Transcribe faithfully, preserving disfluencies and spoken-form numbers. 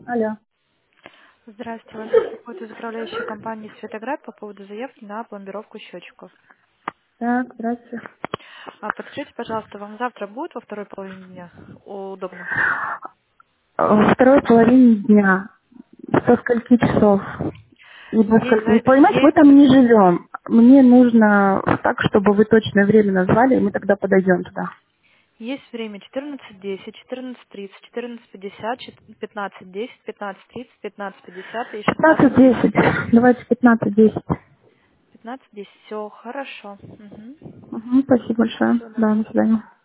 Алло. Здравствуйте, вас беспокоит из управляющей компании «Светоград» по поводу заявки на пломбировку счетчиков. Так, здравствуйте. А подскажите, пожалуйста, вам завтра будет во второй половине дня удобно? Во второй половине дня. Со скольки часов? И во Есть, скольки? Вы за- понимаете, мы там есть, не живем. Мне нужно так, чтобы вы точное время назвали, и мы тогда подойдем туда. есть время четырнадцать десять, четырнадцать тридцать, четырнадцать пятьдесят, пятнадцать десять, пятнадцать тридцать, пятнадцать пятьдесят и Пятнадцать шестнадцать десять. Давайте пятнадцать десять. пятнадцать десять. Все, хорошо. Угу. Угу, спасибо большое. Всего Да, доброго. до свидания.